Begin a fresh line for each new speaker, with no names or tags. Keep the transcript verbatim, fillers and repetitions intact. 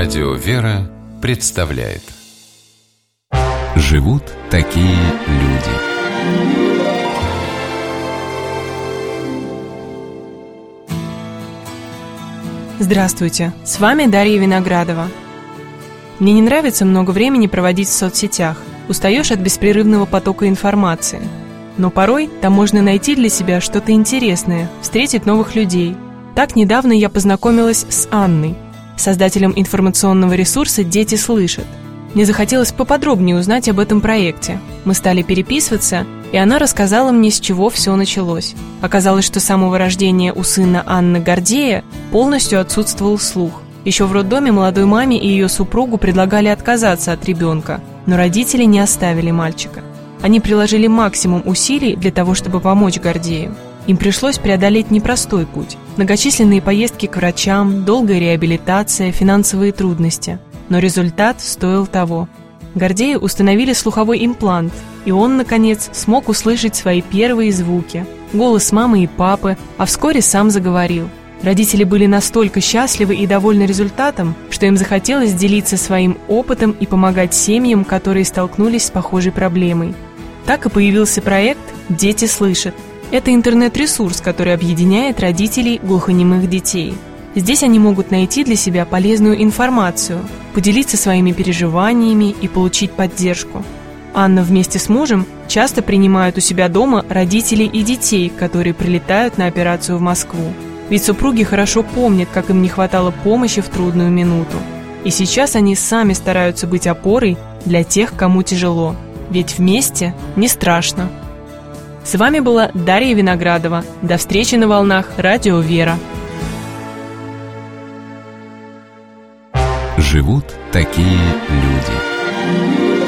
Радио «Вера» представляет «Живут такие люди».
Здравствуйте, с вами Дарья Виноградова. Мне не нравится много времени проводить в соцсетях. Устаешь от беспрерывного потока информации. Но порой там можно найти для себя что-то интересное, встретить новых людей. Так недавно я познакомилась с Анной, создателем информационного ресурса «Дети слышат». Мне захотелось поподробнее узнать об этом проекте. Мы стали переписываться, и она рассказала мне, с чего все началось. Оказалось, что с самого рождения у сына Анны Гордея полностью отсутствовал слух. Еще в роддоме молодой маме и ее супругу предлагали отказаться от ребенка, но родители не оставили мальчика. Они приложили максимум усилий для того, чтобы помочь Гордею. Им пришлось преодолеть непростой путь. Многочисленные поездки к врачам, долгая реабилитация, финансовые трудности. Но результат стоил того. Гордею установили слуховой имплант, и он, наконец, смог услышать свои первые звуки, голос мамы и папы, а вскоре сам заговорил. Родители были настолько счастливы и довольны результатом, что им захотелось делиться своим опытом и помогать семьям, которые столкнулись с похожей проблемой. Так и появился проект «Дети слышат». Это интернет-ресурс, который объединяет родителей глухонемых детей. Здесь они могут найти для себя полезную информацию, поделиться своими переживаниями и получить поддержку. Анна вместе с мужем часто принимают у себя дома родителей и детей, которые прилетают на операцию в Москву. Ведь супруги хорошо помнят, как им не хватало помощи в трудную минуту. И сейчас они сами стараются быть опорой для тех, кому тяжело. Ведь вместе не страшно. С вами была Дарья Виноградова. До встречи на волнах Радио «Вера».
Живут такие люди.